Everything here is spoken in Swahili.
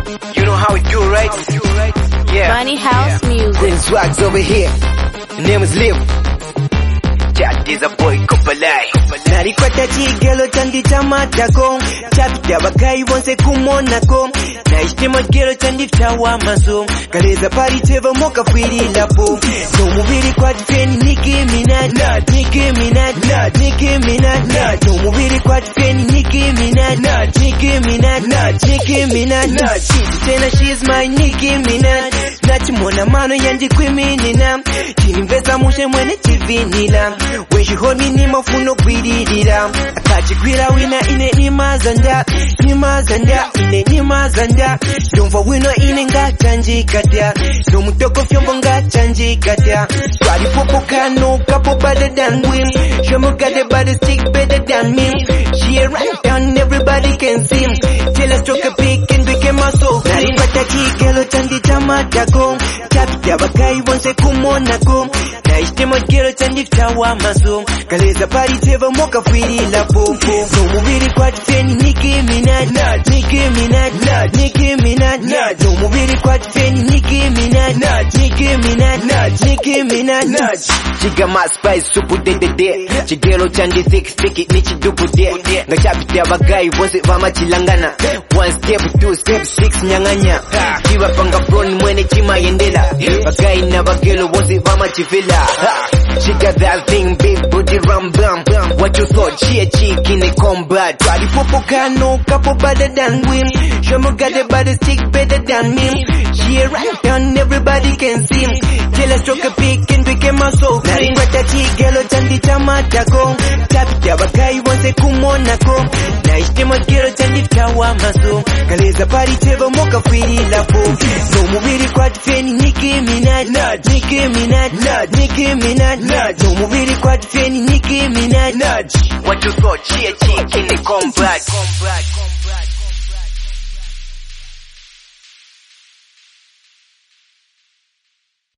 You know how we do, right? Yeah. Bunny House Music. Queen Swags over here. The name is Liv. Chat is a boy Kopalai. Nalikwata chigelo chandi chamatako chapita bakai bonse kumonako naishitemo chigelo chandi chawamaso kaleza pari teva moka fwiri lapo nomubiri kwa tifeni Nicki Minaj Nicki Minaj Nicki Minaj nomubiri kwa tifeni Nicki Minaj Nicki Minaj Nicki Minaj tena she's my Nicki Minaj nachimona mano yanji kwiminina chinimvesa mushe mwene chivinila when she hold me ni mafuno kwididira akachigwira wina ine nimazanda ine nimazanda domva wino ine ngachanjikatya nomutoko fyombo ngachanjikatya twalipopokano kapo better than win shomo got the body stick better than me she a right down everybody can see till I struck a pick and became my soul nalipata chigelo chandi chamatako chapita bakai bonse kumonako naishitemo chigelo chandi chawamaso kaleza pari teva moka fwiri lapo nomubiri kwa tifeni Nicki Minaj Nicki Minaj Nicki Minaj nomubiri kwa tifeni Nicki Minaj Nicki Minaj Nicki Minaj Chiga ma spice supu de chigelo chandi thick stick ni chidupu de ngachapita bagai bonse vama chilangana 1 step 2 step 6 nyanganya chiwa panga front mwene chima yendela bagai na bagelo bonse vama chifila she got that thing big booty rum bum what you thought she a chick in a combat twalipopokano kapo better than win shomo got the body stick better than me she a right down everybody can see till I struck a pick and became my soul nalikwata chigelo chandi chamatako chapita bakai bonse kumonako naishitemo chigelo chandi chawamaso kaleza pari teva moka fwiri lapo nomubiri kwa tifeni Nicki Minaj Nicki Minaj Nicki Minaj nomubiri kwa tifeni Nicki Minaj what you thought she a chick in a combat